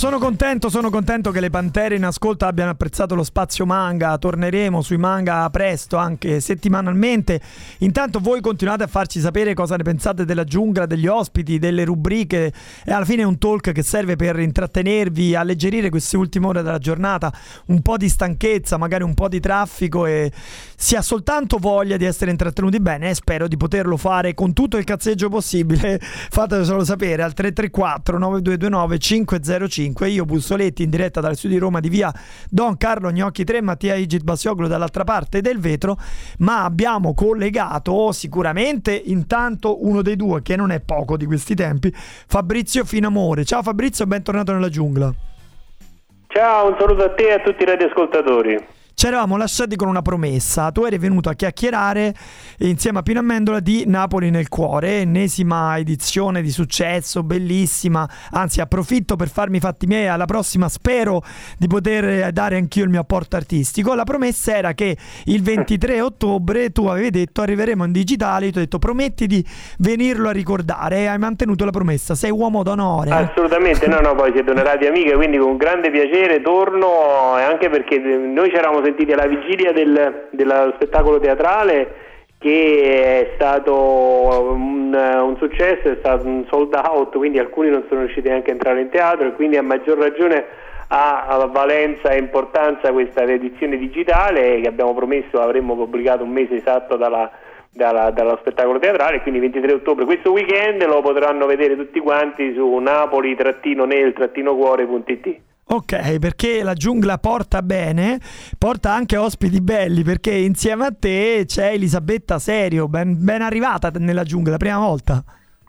Sono contento che le Pantere in ascolto abbiano apprezzato lo spazio manga. Torneremo sui manga presto, anche settimanalmente. Intanto voi continuate a farci sapere cosa ne pensate della giungla, degli ospiti, delle rubriche, e alla fine è un talk che serve per intrattenervi, alleggerire queste ultime ore della giornata, un po' di stanchezza, magari un po' di traffico, e si ha soltanto voglia di essere intrattenuti bene, e spero di poterlo fare con tutto il cazzeggio possibile. Fatecelo sapere al 334 9229 505. Io Bussoletti in diretta dal studio di Roma di via Don Carlo Gnocchi 3, Mattia Igit Basioglu dall'altra parte del vetro, ma abbiamo collegato sicuramente intanto uno dei due, che non è poco di questi tempi, Fabrizio Finamore. Ciao Fabrizio, bentornato nella giungla. Ciao, un saluto a te e a tutti i radioascoltatori. Ci eravamo lasciati con una promessa. Tu eri venuto a chiacchierare insieme a Pino Amendola di Napoli nel cuore, ennesima edizione di successo, bellissima. Anzi, approfitto per farmi i fatti miei. Alla prossima spero di poter dare anch'io il mio apporto artistico. La promessa era che il 23 ottobre tu avevi detto arriveremo in digitale. Io ti ho detto prometti di venirlo a ricordare, e hai mantenuto la promessa. Sei uomo d'onore. Assolutamente, no, poi siete una radio amica, quindi con grande piacere torno, anche perché noi ci eravamo sentiti alla vigilia dello spettacolo teatrale, che è stato un successo, è stato un sold out, quindi alcuni non sono riusciti neanche a entrare in teatro, e quindi a maggior ragione ha valenza e importanza questa edizione digitale che abbiamo promesso avremmo pubblicato un mese esatto dallo spettacolo teatrale, quindi 23 ottobre questo weekend lo potranno vedere tutti quanti su napoli-nel-cuore.it. Ok, perché la giungla porta bene, porta anche ospiti belli, perché insieme a te c'è Elisabetta Serio, ben arrivata nella giungla, la prima volta.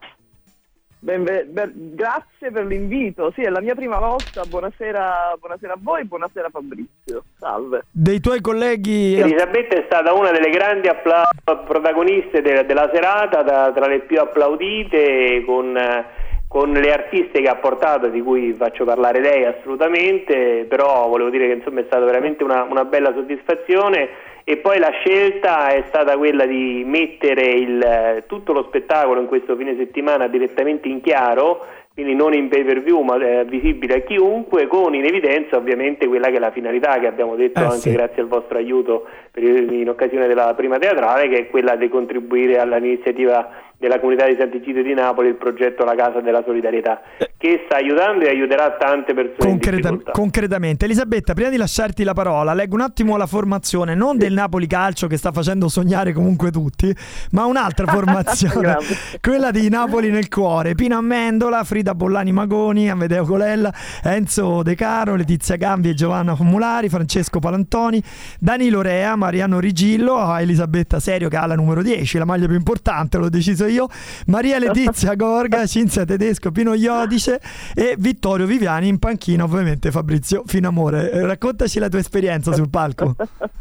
Grazie per l'invito, sì, è la mia prima volta. Buonasera a voi, buonasera Fabrizio, salve. Dei tuoi colleghi... Elisabetta è stata una delle grandi protagoniste della serata, tra le più applaudite, con le artiste che ha portato, di cui faccio parlare lei assolutamente, però volevo dire che insomma è stata veramente una bella soddisfazione. E poi la scelta è stata quella di mettere tutto lo spettacolo in questo fine settimana direttamente in chiaro, quindi non in pay per view ma visibile a chiunque, con in evidenza ovviamente quella che è la finalità che abbiamo detto anche sì, grazie al vostro aiuto in occasione della prima teatrale, che è quella di contribuire all'iniziativa della comunità di Sant'Egidio di Napoli, il progetto La Casa della Solidarietà, che sta aiutando e aiuterà tante persone in difficoltà. Concretamente. Elisabetta, prima di lasciarti la parola, leggo un attimo la formazione, non del Napoli Calcio che sta facendo sognare comunque tutti, ma un'altra formazione, quella di Napoli nel cuore. Pino Amendola, Frida Bollani Magoni, Amedeo Colella, Enzo De Caro, Letizia Gambi e Giovanna Famulari, Francesco Palantoni, Danilo Rea, Mariano Rigillo, Elisabetta Serio che ha la numero 10, la maglia più importante, l'ho deciso io, Maria Letizia Gorga, Cinzia Tedesco, Pino Iodice e Vittorio Viviani, in panchina ovviamente Fabrizio Finamore. Raccontaci la tua esperienza sul palco.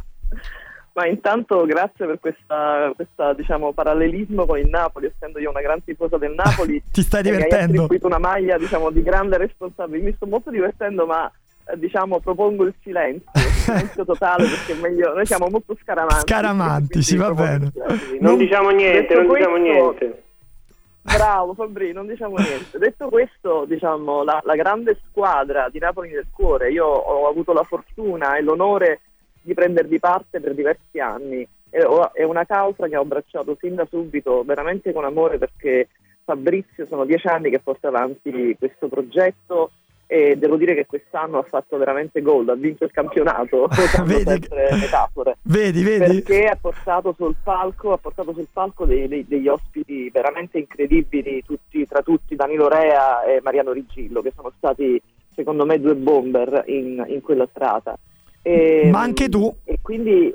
Ma intanto grazie per questa diciamo parallelismo con il Napoli, essendo io una gran tifosa del Napoli. Ti stai divertendo? Mi hai attribuito una maglia diciamo di grande responsabilità. Mi sto molto divertendo, ma diciamo propongo il silenzio totale, perché è meglio, noi siamo molto scaramantici, si va bene. Non diciamo niente, diciamo niente. Bravo Fabri, non diciamo niente. Detto questo, diciamo la grande squadra di Napoli nel cuore, io ho avuto la fortuna e l'onore di prendervi parte per diversi anni, è una causa che ho abbracciato sin da subito veramente con amore, perché Fabrizio sono 10 anni che porta avanti questo progetto e devo dire che quest'anno ha fatto veramente gol, ha vinto il campionato, sempre metafore. Vedi. Perché ha portato sul palco degli ospiti veramente incredibili, tra tutti Danilo Rea e Mariano Rigillo, che sono stati secondo me due bomber in quella serata. Ma anche tu? E quindi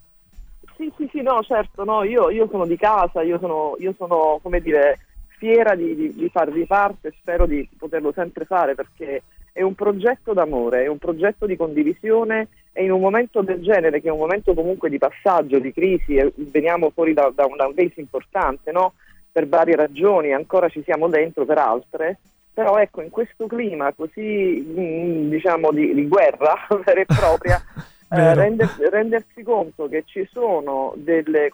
sì, no, certo, no, io sono di casa, io sono come dire, fiera di farvi parte, e spero di poterlo sempre fare, perché è un progetto d'amore, è un progetto di condivisione, e in un momento del genere, che è un momento comunque di passaggio, di crisi, e veniamo fuori da una crisi importante, no? Per varie ragioni, ancora ci siamo dentro per altre, però ecco, in questo clima così diciamo di guerra vera e propria, rendersi conto che ci sono delle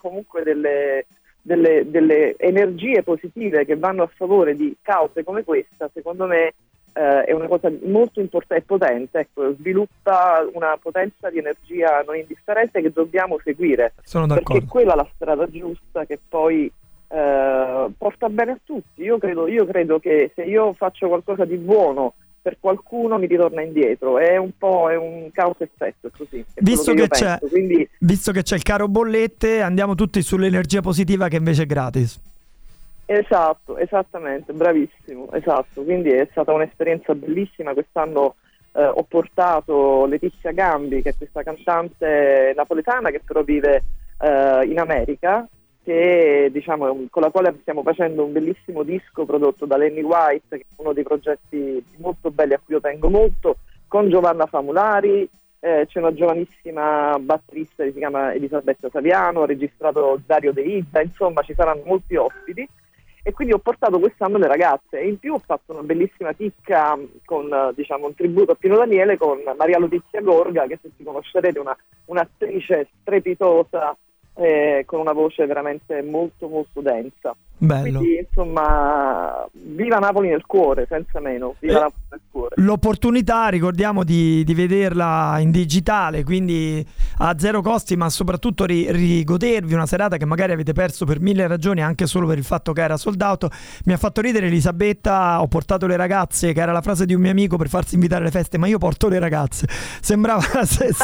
energie positive che vanno a favore di cause come questa, secondo me è una cosa molto importante e potente, ecco, sviluppa una potenza di energia non indifferente che dobbiamo seguire. Sono d'accordo. Perché quella è la strada giusta che poi porta bene a tutti. Io credo che se io faccio qualcosa di buono per qualcuno mi ritorna indietro, è un causa effetto, è così. Visto che c'è il caro bollette, andiamo tutti sull'energia positiva che invece è gratis. Esatto, esattamente, bravissimo, esatto. Quindi è stata un'esperienza bellissima. Quest'anno ho portato Letizia Gambi, che è questa cantante napoletana che però vive in America, che diciamo con la quale stiamo facendo un bellissimo disco prodotto da Lenny White, che è uno dei progetti molto belli a cui io tengo molto, con Giovanna Famulari. C'è una giovanissima batterista che si chiama Elisabetta Saviano, ha registrato Dario De Ida, insomma ci saranno molti ospiti. E quindi ho portato quest'anno le ragazze, e in più ho fatto una bellissima chicca con un tributo a Pino Daniele con Maria Letizia Gorga, che se si conoscerete un'attrice strepitosa, con una voce veramente molto molto densa. Bello. Quindi insomma, viva Napoli nel cuore, senza meno, viva Napoli nel cuore. L'opportunità, ricordiamo, di vederla in digitale, quindi a zero costi, ma soprattutto rigodervi una serata che magari avete perso per 1000 ragioni, anche solo per il fatto che era sold out. Mi ha fatto ridere Elisabetta, ho portato le ragazze, che era la frase di un mio amico per farsi invitare alle feste, ma io porto le ragazze, sembrava la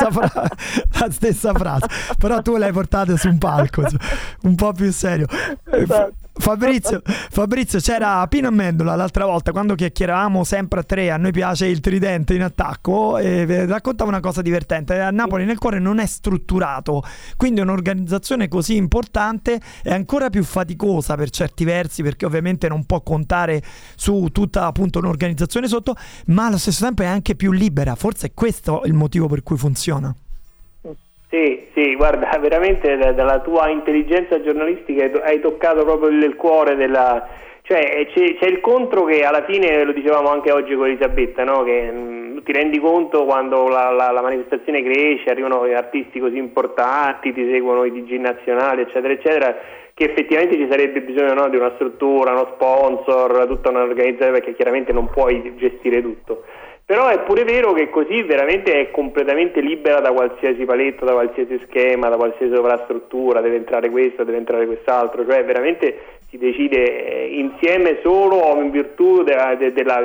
stessa frase, però tu le hai portate su un palco un po' più serio. Esatto. Fabrizio, c'era Pino Amendola l'altra volta quando chiacchieravamo sempre a tre, a noi piace il tridente in attacco, e raccontava una cosa divertente. A Napoli nel cuore non è strutturato, quindi un'organizzazione così importante è ancora più faticosa per certi versi, perché ovviamente non può contare su tutta appunto un'organizzazione sotto, ma allo stesso tempo è anche più libera. Forse è questo il motivo per cui funziona. Sì, guarda, veramente dalla tua intelligenza giornalistica hai toccato proprio il cuore della... Cioè c'è il contro che alla fine, lo dicevamo anche oggi con Elisabetta, no? Che ti rendi conto quando la manifestazione cresce, arrivano artisti così importanti, ti seguono i DJ nazionali, eccetera, eccetera, che effettivamente ci sarebbe bisogno, no, di una struttura, uno sponsor, tutta un'organizzazione, perché chiaramente non puoi gestire tutto. Però è pure vero che così veramente è completamente libera da qualsiasi paletto, da qualsiasi schema, da qualsiasi sovrastruttura, deve entrare questo, deve entrare quest'altro, cioè veramente si decide insieme solo in virtù della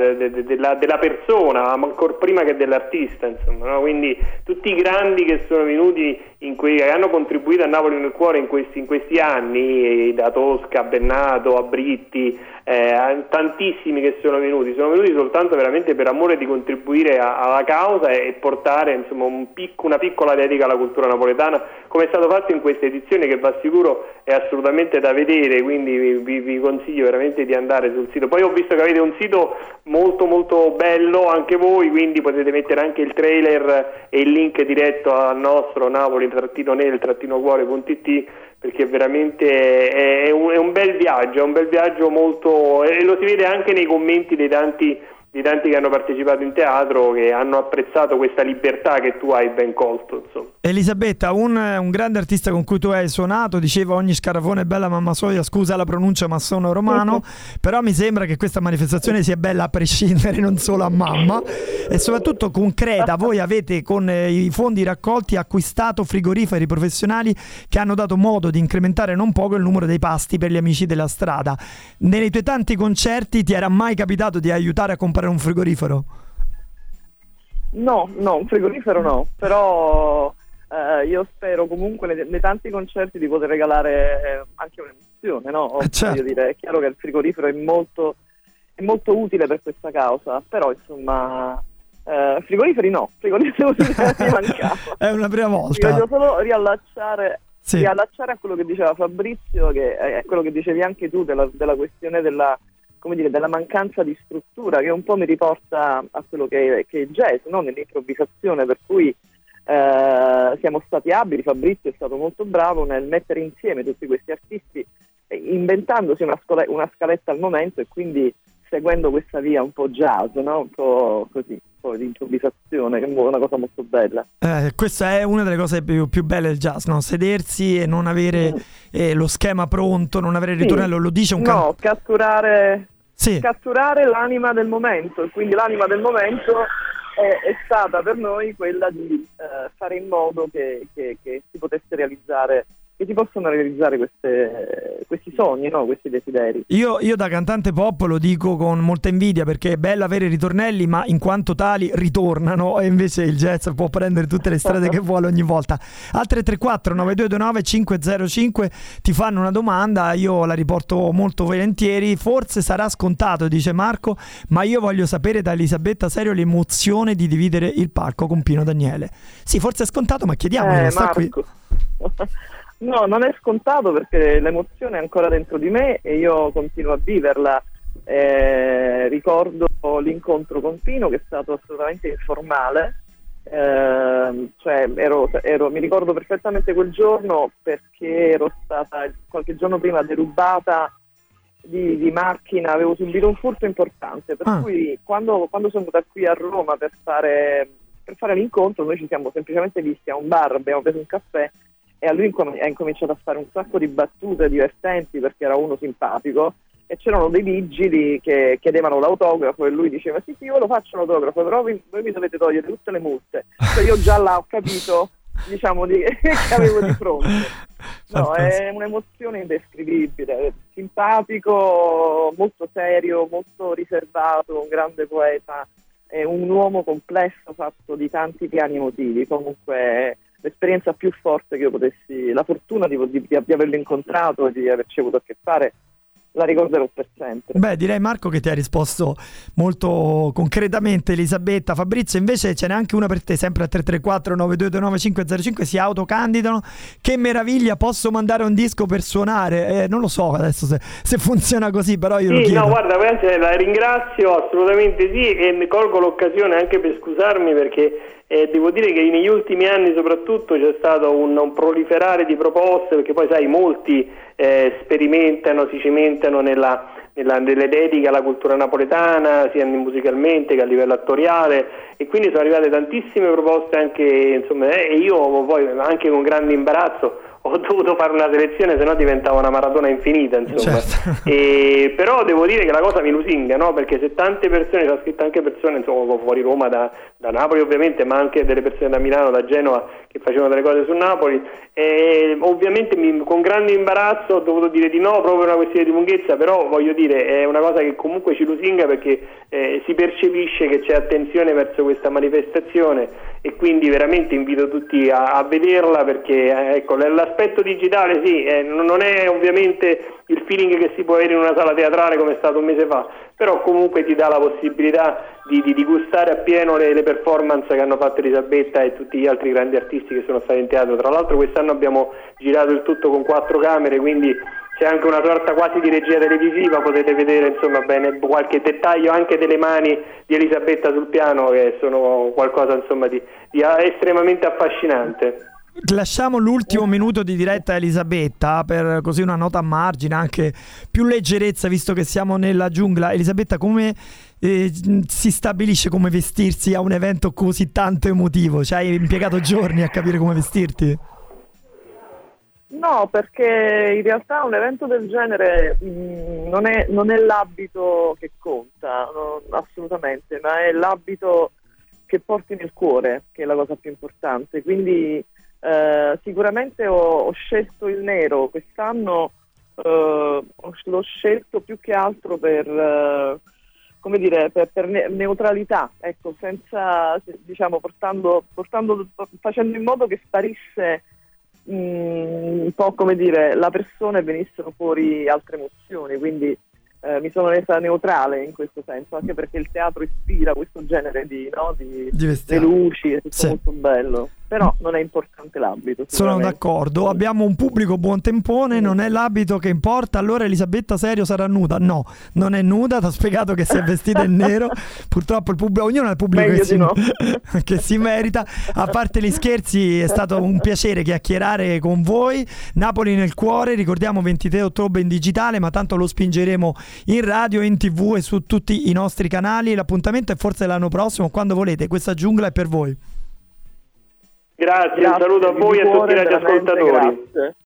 persona, ma ancora prima che dell'artista, insomma, no? Quindi tutti i grandi che sono venuti che hanno contribuito a Napoli nel cuore in questi anni, da Tosca a Bennato a Britti, tantissimi che sono venuti soltanto veramente per amore di contribuire alla causa e portare insomma una piccola dedica alla cultura napoletana, come è stato fatto in questa edizione, che va sicuro è assolutamente da vedere, quindi vi consiglio veramente di andare sul sito. Poi ho visto che avete un sito molto molto bello anche voi, quindi potete mettere anche il trailer e il link diretto al nostro napoli-nel-cuore.it, perché veramente è un bel viaggio molto, e lo si vede anche nei commenti dei tanti che hanno partecipato in teatro, che hanno apprezzato questa libertà che tu hai ben colto, insomma. Elisabetta, un grande artista con cui tu hai suonato diceva: ogni scarafone è bella mamma soia, scusa la pronuncia ma sono romano, però mi sembra che questa manifestazione sia bella a prescindere, non solo a mamma, e soprattutto concreta. Voi avete con i fondi raccolti acquistato frigoriferi professionali che hanno dato modo di incrementare non poco il numero dei pasti per gli amici della strada. Nei tuoi tanti concerti ti era mai capitato di aiutare a comprare un frigorifero? No, un frigorifero no, però io spero comunque nei tanti concerti di poter regalare anche un'emozione, no? Certo. Voglio dire, è chiaro che il frigorifero è molto utile per questa causa, però insomma frigoriferi mi mancava. È una prima volta. Voglio solo riallacciare a quello che diceva Fabrizio, che è quello che dicevi anche tu della questione della mancanza di struttura, che un po' mi riporta a quello che è il jazz, no? Nell'improvvisazione, per cui siamo stati abili, Fabrizio è stato molto bravo nel mettere insieme tutti questi artisti, inventandosi una scaletta al momento, e quindi seguendo questa via un po' jazz, no? Un po' così, un po' di improvvisazione, che è una cosa molto bella. Questa è una delle cose più belle del jazz, no? Sedersi e non avere lo schema pronto, non avere il ritornello, lo dice un catturare catturare l'anima del momento, e quindi l'anima del momento è stata per noi quella di fare in modo che si potesse realizzare, che si possano realizzare questi sogni, no? Questi desideri. Io da cantante pop lo dico con molta invidia, perché è bello avere ritornelli, ma in quanto tali ritornano, e invece il jazz può prendere tutte le strade che vuole ogni volta. Al 334 9229 505 ti fanno una domanda, io la riporto molto volentieri. Forse sarà scontato, dice Marco, ma io voglio sapere da Elisabetta Serio l'emozione di dividere il palco con Pino Daniele. Sì, forse è scontato, ma chiediamolo, sta qui. No, non è scontato, perché l'emozione è ancora dentro di me e io continuo a viverla. Ricordo l'incontro con Pino, che è stato assolutamente informale, mi ricordo perfettamente quel giorno, perché ero stata qualche giorno prima derubata di macchina, avevo subito un furto importante, per cui quando sono venuta qui a Roma per fare l'incontro, noi ci siamo semplicemente visti a un bar, abbiamo preso un caffè e a lui ha incominciato a fare un sacco di battute divertenti, perché era uno simpatico, e c'erano dei vigili che chiedevano l'autografo e lui diceva sì, io lo faccio l'autografo, però voi mi dovete togliere tutte le multe. Cioè io già là ho capito, diciamo, che avevo di fronte. No, è un'emozione indescrivibile, simpatico, molto serio, molto riservato, un grande poeta, è un uomo complesso, fatto di tanti piani emotivi. Comunque l'esperienza più forte che io potessi, la fortuna di averlo incontrato e di averci avuto a che fare, la ricorderò per sempre. Beh, direi, Marco, che ti ha risposto molto concretamente Elisabetta. Fabrizio, invece ce n'è anche una per te, sempre a 334 9229 505, si autocandidano. Che meraviglia, posso mandare un disco per suonare? Non lo so adesso se funziona così, però io lo chiedo. No, guarda, la ringrazio, assolutamente sì, e colgo l'occasione anche per scusarmi, perché devo dire che negli ultimi anni soprattutto c'è stato un proliferare di proposte, perché poi sai, molti sperimentano, si cimentano nelle dediche alla cultura napoletana, sia musicalmente che a livello attoriale, e quindi sono arrivate tantissime proposte anche, insomma, e io poi anche con grande imbarazzo ho dovuto fare una selezione, sennò diventava una maratona infinita, insomma. Certo. Però devo dire che la cosa mi lusinga, no? Perché se tante persone, ci ha scritto anche persone, insomma, fuori Roma, da Napoli ovviamente, ma anche delle persone da Milano, da Genova, che facevano delle cose su Napoli, ovviamente con grande imbarazzo ho dovuto dire di no, proprio per una questione di lunghezza, però voglio dire, è una cosa che comunque ci lusinga, perché si percepisce che c'è attenzione verso questa manifestazione, e quindi veramente invito tutti a vederla, perché ecco, l'aspetto digitale sì, non è ovviamente il feeling che si può avere in una sala teatrale come è stato un mese fa, però comunque ti dà la possibilità di gustare appieno le performance che hanno fatto Elisabetta e tutti gli altri grandi artisti che sono stati in teatro. Tra l'altro quest'anno abbiamo girato il tutto con 4 camere, quindi c'è anche una sorta quasi di regia televisiva, potete vedere, insomma, bene, qualche dettaglio anche delle mani di Elisabetta sul piano, che sono qualcosa, insomma, di estremamente affascinante. Lasciamo l'ultimo minuto di diretta a Elisabetta, per così una nota a margine, anche più leggerezza, visto che siamo nella giungla. Elisabetta, come si stabilisce come vestirsi a un evento così tanto emotivo? Ci hai impiegato giorni a capire come vestirti? No, perché in realtà un evento del genere non è l'abito che conta, assolutamente, ma è l'abito che porti nel cuore, che è la cosa più importante. Quindi sicuramente ho scelto il nero quest'anno, l'ho scelto più che altro per neutralità, ecco, senza, diciamo, facendo in modo che sparisse un po', come dire, la persona e venissero fuori altre emozioni, quindi mi sono resa neutrale in questo senso, anche perché il teatro ispira questo genere di luci, è tutto molto bello, però non è importante l'abito. Sono d'accordo, abbiamo un pubblico buontempone, non è l'abito che importa. Allora Elisabetta Serio sarà nuda? No, non è nuda, ti ho spiegato che si è vestita in nero, purtroppo ognuno ha il pubblico che si merita. A parte gli scherzi, è stato un piacere chiacchierare con voi. Napoli nel cuore, ricordiamo 23 ottobre in digitale, ma tanto lo spingeremo in radio, in TV e su tutti i nostri canali. L'appuntamento è forse l'anno prossimo, quando volete. Questa giungla è per voi. Grazie, un saluto a voi e a tutti i radioascoltatori.